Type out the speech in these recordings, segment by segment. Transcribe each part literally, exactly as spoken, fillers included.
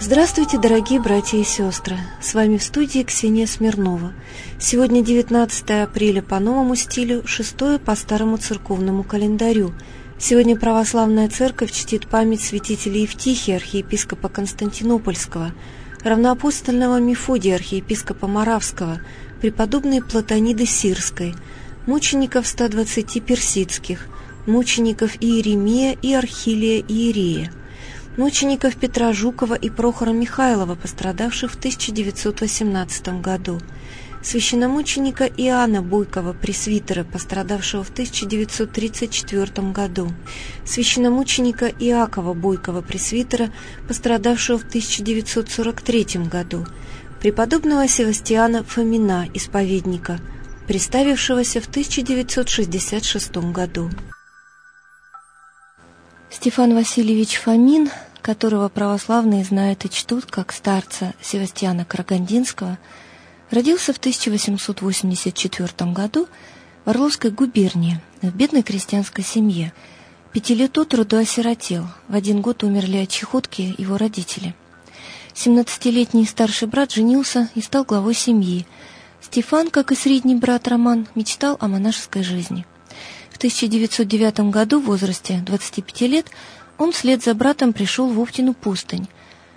Здравствуйте, дорогие братья и сестры! С вами в студии Ксения Смирнова. Сегодня девятнадцатое апреля по новому стилю, шестое по старому церковному календарю. Сегодня православная церковь чтит память святителя Евтихия, архиепископа Константинопольского, равноапостольного Мефодия, архиепископа Моравского, преподобной Платониды Сирской, мучеников ста двадцати персидских, мучеников Иеремия и Архилия Иерея, мучеников Петра Жукова и Прохора Михайлова, пострадавших в тысяча девятьсот восемнадцатом году, священномученика Иоанна Бойкова, пресвитера, пострадавшего в тысяча девятьсот тридцать четвёртом году, священномученика Иакова Бойкова, пресвитера, пострадавшего в тысяча девятьсот сорок третьем году, преподобного Севастиана Фомина, исповедника, приставившегося в тысяча девятьсот шестьдесят шестом году. Стефан Васильевич Фомин, которого православные знают и чтут как старца Севастиана Карагандинского, родился в тысяча восемьсот восемьдесят четвёртом году в Орловской губернии в бедной крестьянской семье. Пяти лет от роду осиротел, в один год умерли от чехотки его родители. семнадцатилетний старший брат женился и стал главой семьи. Стефан, как и средний брат Роман, мечтал о монашеской жизни. В тысяча девятьсот девятом году, в возрасте двадцати пяти лет, он вслед за братом пришел в Оптину пустынь,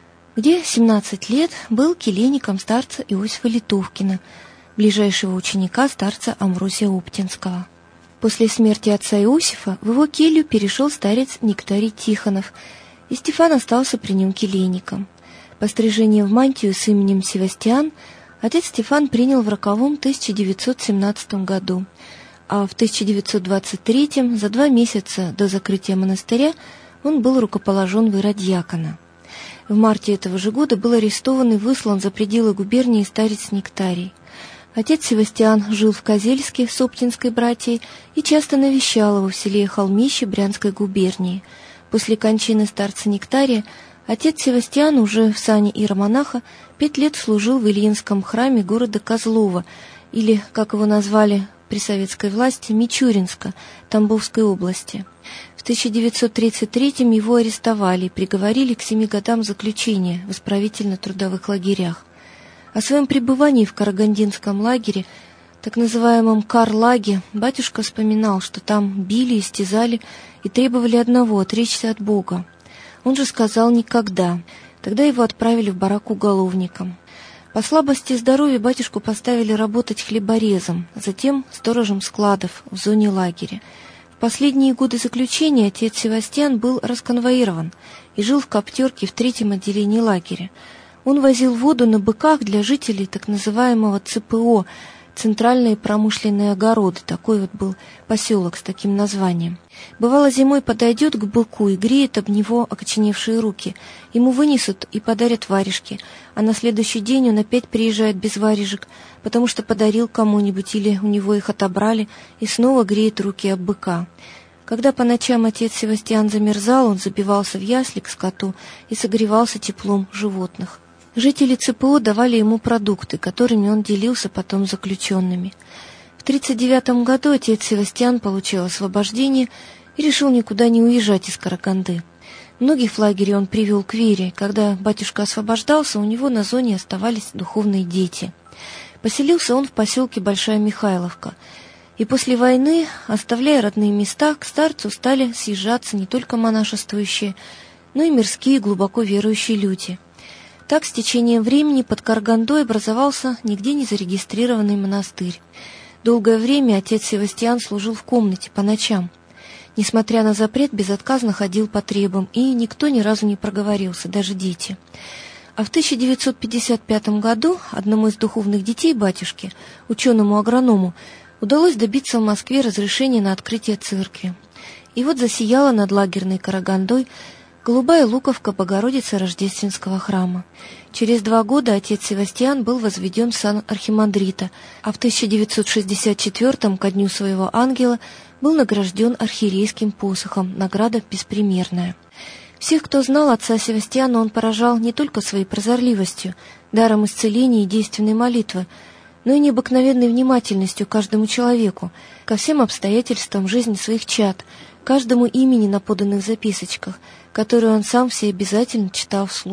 где семнадцать лет был келейником старца Иосифа Литовкина, ближайшего ученика старца Амвросия Оптинского. После смерти отца Иосифа в его келью перешел старец Нектарий Тихонов, и Стефан остался при нем келейником. Пострижение в мантию с именем Севастиан отец Стефан принял в роковом тысяча девятьсот семнадцатом году, а в тысяча девятьсот двадцать третьем, за два месяца до закрытия монастыря, он был рукоположен в иродьякона. В марте этого же года был арестован и выслан за пределы губернии старец Нектарий. Отец Севастиан жил в Козельске с Оптинской братьей и часто навещал его в селе Холмище Брянской губернии. После кончины старца Нектария отец Севастиан уже в сане иеромонаха пять лет служил в Ильинском храме города Козлова, или, как его назвали при советской власти, Мичуринска, Тамбовской области. В тысяча девятьсот тридцать третьем его арестовали и приговорили к семи годам заключения в исправительно-трудовых лагерях. О своем пребывании в Карагандинском лагере, так называемом Карлаге, батюшка вспоминал, что там били, истязали и требовали одного — отречься от Бога. Он же сказал «никогда». Тогда его отправили в барак уголовником. По слабости здоровья батюшку поставили работать хлеборезом, затем сторожем складов в зоне лагеря. В последние годы заключения отец Севастиан был расконвоирован и жил в коптерке в третьем отделении лагеря. Он возил воду на быках для жителей так называемого ЦПО, Центральные промышленные огороды, такой вот был поселок с таким названием. Бывало, зимой подойдет к быку и греет об него окоченевшие руки. Ему вынесут и подарят варежки, а на следующий день он опять приезжает без варежек, потому что подарил кому-нибудь или у него их отобрали, и снова греет руки об быка. Когда по ночам отец Севастиан замерзал, он забивался в ясли к скоту и согревался теплом животных. Жители ЦПО давали ему продукты, которыми он делился потом с заключенными. В тридцать девятом году отец Севастиан получил освобождение и решил никуда не уезжать из Караганды. Многих в лагере он привел к вере. Когда батюшка освобождался, у него на зоне оставались духовные дети. Поселился он в поселке Большая Михайловка. И после войны, оставляя родные места, к старцу стали съезжаться не только монашествующие, но и мирские глубоко верующие люди. Так, с течением времени под Карагандой образовался нигде не зарегистрированный монастырь. Долгое время отец Севастиан служил в комнате по ночам. Несмотря на запрет, безотказно ходил по требам, и никто ни разу не проговорился, даже дети. А в тысяча девятьсот пятьдесят пятом году одному из духовных детей батюшки, ученому-агроному, удалось добиться в Москве разрешения на открытие церкви. И вот засияла над лагерной Карагандой голубая луковка Богородицы Рождественского храма. Через два года отец Севастиан был возведен в сан архимандрита, а в тысяча девятьсот шестьдесят четвёртом, ко дню своего ангела, был награжден архиерейским посохом, награда беспримерная. Всех, кто знал отца Севастиана, он поражал не только своей прозорливостью, даром исцеления и действенной молитвы, но и необыкновенной внимательностью к каждому человеку, ко всем обстоятельствам жизни своих чад, каждому имени на поданных записочках, которые он сам все обязательно читал вслух.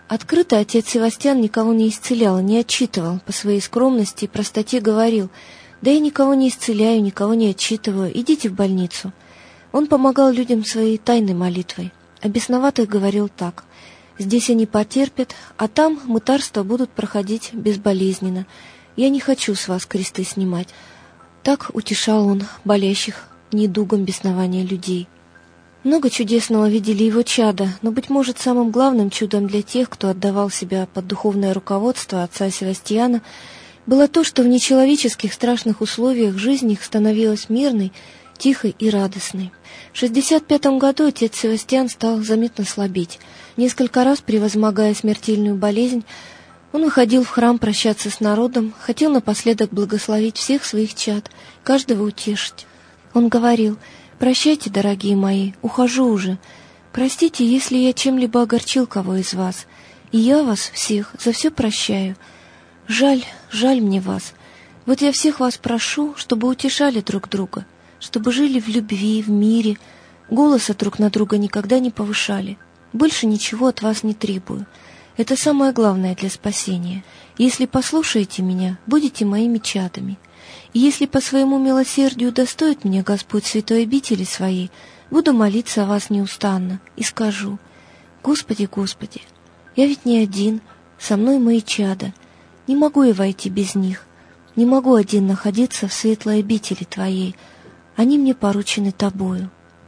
Открыто отец Севастьян никого не исцелял, не отчитывал, по своей скромности и простоте говорил: «Да я никого не исцеляю, никого не отчитываю, идите в больницу». Он помогал людям своей тайной молитвой, а бесноватых говорил так: «Здесь они потерпят, а там мытарства будут проходить безболезненно. Я не хочу с вас кресты снимать». Так утешал он болящих недугом беснования людей. Много чудесного видели его чада, но, быть может, самым главным чудом для тех, кто отдавал себя под духовное руководство отца Севастьяна, было то, что в нечеловеческих страшных условиях жизнь их становилась мирной, тихой и радостной. В шестьдесят пятом году отец Севастьян стал заметно слабеть. Несколько раз, превозмогая смертельную болезнь, он выходил в храм прощаться с народом, хотел напоследок благословить всех своих чад, каждого утешить. Он говорил: «Прощайте, дорогие мои, ухожу уже. Простите, если я чем-либо огорчил кого из вас, и я вас всех за все прощаю. Жаль, жаль мне вас. Вот я всех вас прошу, чтобы утешали друг друга, чтобы жили в любви, в мире, голоса друг на друга никогда не повышали. Больше ничего от вас не требую. Это самое главное для спасения. Если послушаете меня, будете моими чадами. И если по своему милосердию достоит меня Господь святой обители своей, буду молиться о вас неустанно и скажу: Господи, Господи, я ведь не один, со мной мои чада. Не могу я войти без них, не могу один находиться в светлой обители Твоей, они мне поручены Тобою».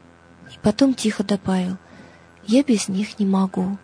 И потом тихо добавил: «Я без них не могу».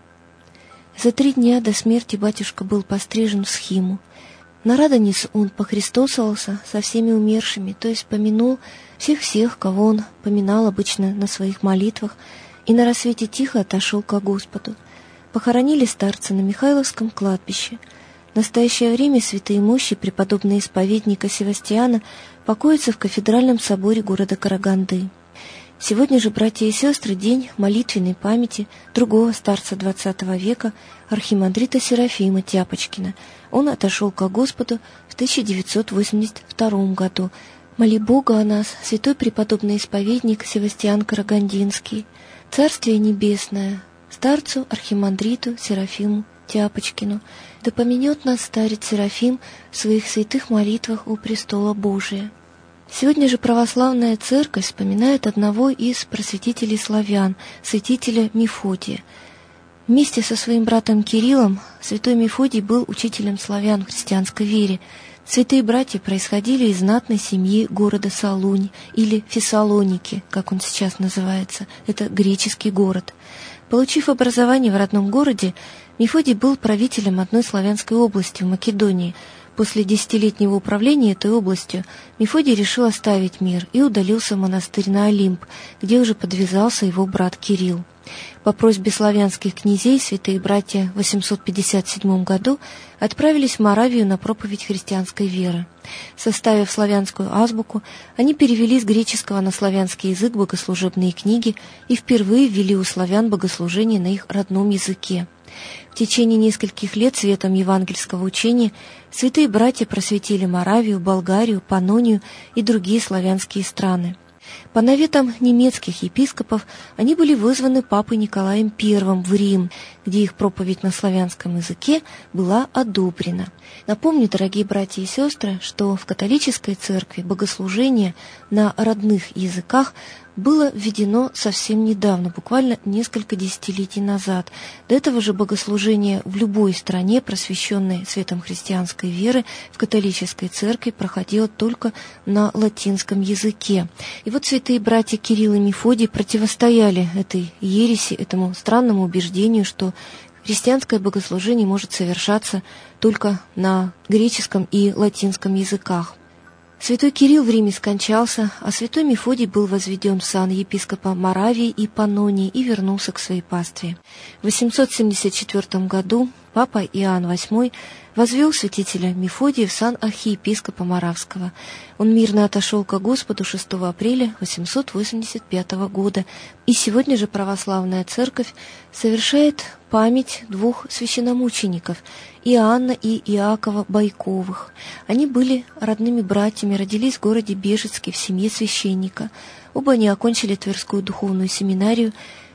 За три дня до смерти батюшка был пострижен в схиму. На Радонец он похристосовался со всеми умершими, то есть помянул всех-всех, кого он поминал обычно на своих молитвах, и на рассвете тихо отошел ко Господу. Похоронили старца на Михайловском кладбище. В настоящее время святые мощи преподобного исповедника Севастьяна покоятся в кафедральном соборе города Караганды. Сегодня же, братья и сестры, день молитвенной памяти другого старца двадцатого века, архимандрита Серафима Тяпочкина. Он отошел ко Господу в тысяча девятьсот восемьдесят втором году. Моли Бога о нас, святой преподобный исповедник Севастьян Карагандинский. Царствие небесное, старцу архимандриту Серафиму Тяпочкину. Да помянет нас старец Серафим в своих святых молитвах у престола Божия. Сегодня же православная церковь вспоминает одного из просветителей славян, святителя Мефодия. Вместе со своим братом Кириллом святой Мефодий был учителем славян в христианской вере. Святые братья происходили из знатной семьи города Солунь, или Фессалоники, как он сейчас называется. Это греческий город. Получив образование в родном городе, Мефодий был правителем одной славянской области в Македонии. После десятилетнего управления этой областью Мефодий решил оставить мир и удалился в монастырь на Олимп, где уже подвязался его брат Кирилл. По просьбе славянских князей святые братья в восемьсот пятьдесят седьмом году отправились в Моравию на проповедь христианской веры. Составив славянскую азбуку, они перевели с греческого на славянский язык богослужебные книги и впервые ввели у славян богослужение на их родном языке. В течение нескольких лет светом евангельского учения святые братья просветили Моравию, Болгарию, Панонию и другие славянские страны. По наветам немецких епископов они были вызваны папой Николаем Первым в Рим, где их проповедь на славянском языке была одобрена. Напомню, дорогие братья и сестры, что в католической церкви богослужение на родных языках было введено совсем недавно, буквально несколько десятилетий назад. До этого же богослужение в любой стране, просвещенной светом христианской веры, в католической церкви проходило только на латинском языке. И вот святые братья Кирилл и Мефодий противостояли этой ереси, этому странному убеждению, что христианское богослужение может совершаться только на греческом и латинском языках. Святой Кирилл в Риме скончался, а святой Мефодий был возведен в сан епископа Моравии и Панонии и вернулся к своей пастве. В восемьсот семьдесят четвёртом году папа Иоанн восьмой возвел святителя Мефодия в сан архиепископа Моравского. Он мирно отошел ко Господу шестого апреля восемьсот восемьдесят пятого года, и сегодня же православная церковь совершает память двух священномучеников – Иоанна и Иакова Байковых. Они были родными братьями, родились в городе Бежецке в семье священника. Оба они окончили Тверскую духовную семинарию.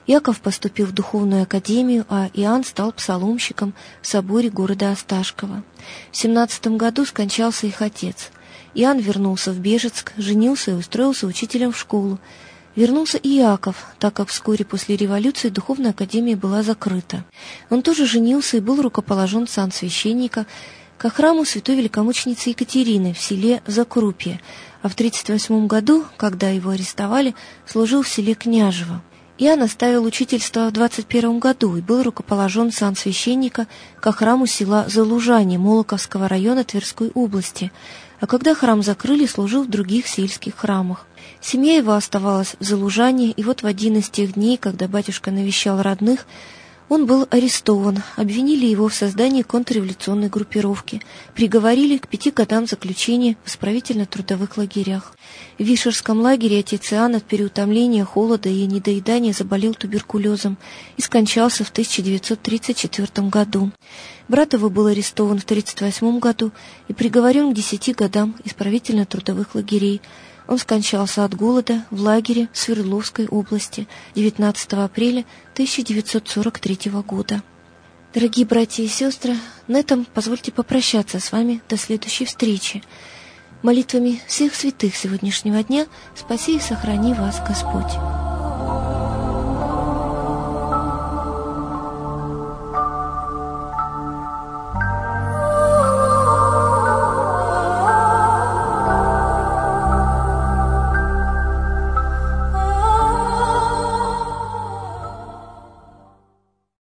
Иаков поступил в духовную академию, а Иоанн стал псаломщиком в соборе города Осташкова. В семнадцатом году скончался их отец. Иоанн вернулся в Бежецк, женился и устроился учителем в школу. Вернулся и Иаков, так как вскоре после революции духовная академия была закрыта. Он тоже женился и был рукоположен в сан священника ко храму святой великомученицы Екатерины в селе Закрупье, а в тридцать восьмом году, когда его арестовали, служил в селе Княжево. Иоанн оставил учительство в двадцать первом году и был рукоположен в сан священника ко храму села Залужане Молоковского района Тверской области, а когда храм закрыли, служил в других сельских храмах. Семья его оставалась в Залужане, и вот в один из тех дней, когда батюшка навещал родных, он был арестован, обвинили его в создании контрреволюционной группировки, приговорили к пяти годам заключения в исправительно-трудовых лагерях. В Вишерском лагере отец Иоанн от переутомления, холода и недоедания заболел туберкулезом и скончался в тысяча девятьсот тридцать четвёртом году. Брат его был арестован в тридцать восьмом году и приговорен к десяти годам исправительно-трудовых лагерей. Он скончался от голода в лагере в Свердловской области девятнадцатого апреля тысяча девятьсот сорок третьего года. Дорогие братья и сестры, на этом позвольте попрощаться с вами до следующей встречи. Молитвами всех святых сегодняшнего дня спаси и сохрани вас Господь.